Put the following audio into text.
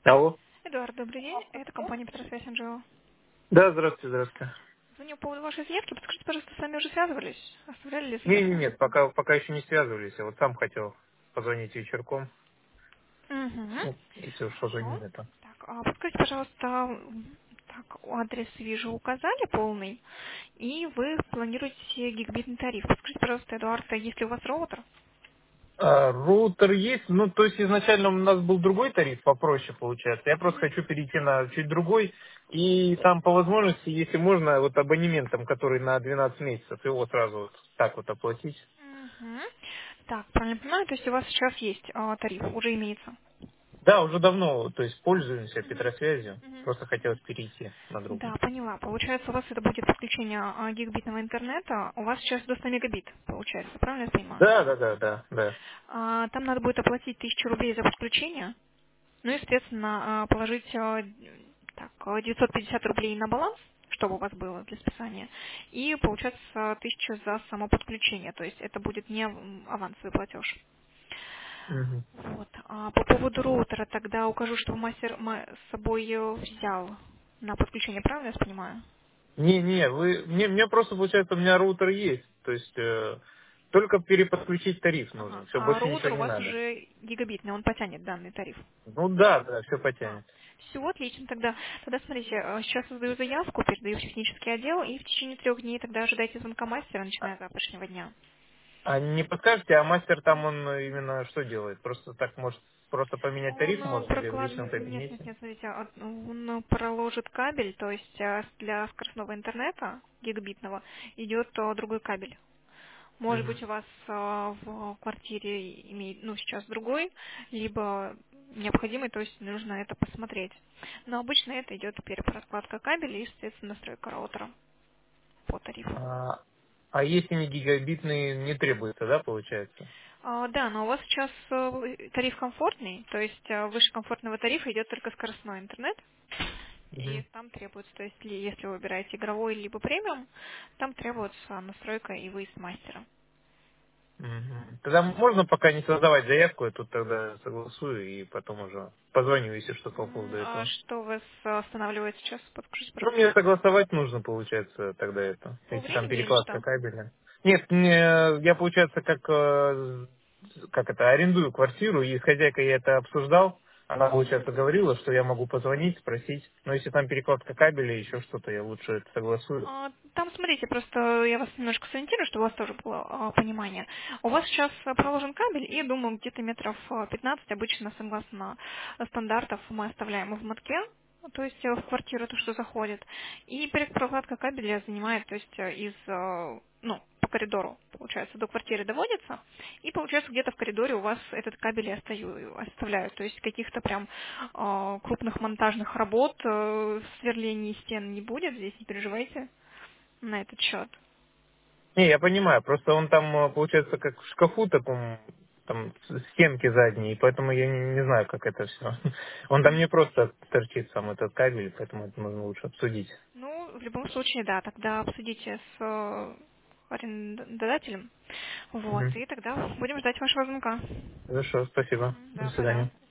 Алло. Эдуард, добрый день. Это компания Петросвязь НЖО. Да, здравствуйте, здравствуйте. Звоню по поводу вашей заявки. Подскажите, пожалуйста, с вами уже связывались? Оставляли ли Не, не, заявку? нет, пока еще не связывались. Я вот сам хотел позвонить вечерком. Угу. Ну, если уж Хорошо. позвонили, то. Так, подскажите, пожалуйста, так, адрес вижу указали полный, и вы планируете гигабитный тариф. Подскажите, пожалуйста, Эдуард, а есть ли у вас роутер? Роутер есть, ну, то есть изначально у нас был другой тариф, попроще получается. Я просто Угу. хочу перейти на чуть другой. И там по возможности, если можно, вот абонементом, который на 12 месяцев, его сразу вот так вот оплатить. Угу. Так, правильно понимаю, то есть у вас сейчас есть тариф, уже имеется? Да, уже давно, то есть пользуемся Угу. Петросвязью. Угу. Просто хотелось перейти на другой. Да, поняла. Получается, у вас это будет подключение гигабитного интернета. У вас сейчас до 100 мегабит, получается, правильно я понимаю? Да, да, да, да, да. Там надо будет оплатить 1000 рублей за подключение, ну и, соответственно, положить 950 рублей на баланс, чтобы у вас было для списания, и получается 1000 за само подключение, то есть это будет не авансовый платеж. Мгм. Вот. А по поводу роутера тогда укажу, что мастер с собой взял на подключение, правильно я понимаю? Не, мне просто получается, у меня роутер есть. То есть только переподключить тариф Ага. нужно. Все, А больше ничего роутер у не вас надо. уже гигабитный, он потянет данный тариф. Ну да, да, все А, потянет. все отлично тогда смотрите, сейчас создаю заявку, передаю в технический отдел, и в течение 3 дней тогда ожидайте звонка мастера, А, начиная с завтрашнего дня. а не подскажете, а мастер там он именно что делает? Просто так может просто поменять тариф Он может или в личном нет, кабинете? смотрите, он проложит кабель, то есть для скоростного интернета гигабитного идет другой кабель. Может быть, Мгм. у вас в квартире имеет, ну, сейчас другой, либо необходимый, то есть нужно это посмотреть. Но обычно это идет перепрокладка кабеля и, соответственно, настройка роутера по тарифу. А, а если не гигабитный, не требуется, да, получается? Да, но у вас сейчас тариф комфортный, то есть выше комфортного тарифа идет только скоростной интернет, и Мгм. там требуется, то есть если вы выбираете игровой либо премиум, там требуется настройка и выезд мастера. Мгм. Тогда можно пока не создавать заявку, я тут тогда согласую и потом уже позвоню, если что по поводу А этого. что вас останавливает сейчас? Подскажите, Ну, пожалуйста. мне согласовать нужно, получается, тогда это, По если там времени или перекладка что? кабеля. Нет, я, получается, как это, арендую квартиру, и с хозяйкой я это обсуждал. Она, Мгм. получается, говорила, что я могу позвонить, спросить. Но если там перекладка кабеля, еще что-то, я лучше это согласую. Там, смотрите, просто я вас немножко сориентирую, чтобы у вас тоже было понимание. У вас сейчас проложен кабель, и, думаю, где-то метров 15 обычно, согласно стандартов, мы оставляем в мотке, то есть в квартиру то, что заходит. И прокладка кабеля занимает, то есть ну, по коридору, получается, до квартиры доводится, и, получается, где-то в коридоре у вас этот кабель и оставляют. То есть каких-то прям крупных монтажных работ, сверления стен не будет, здесь не переживайте на этот счет. Не, я понимаю, просто он там, получается, как в шкафу таком, там, стенки задние, и поэтому я не знаю, как это все. Он там не просто торчит сам этот кабель, поэтому это нужно лучше обсудить. Ну, в любом случае, да, тогда обсудите с арендодателем, вот, Мгм. и тогда будем ждать вашего звонка. Хорошо, спасибо. До Да, свидания. пожалуйста.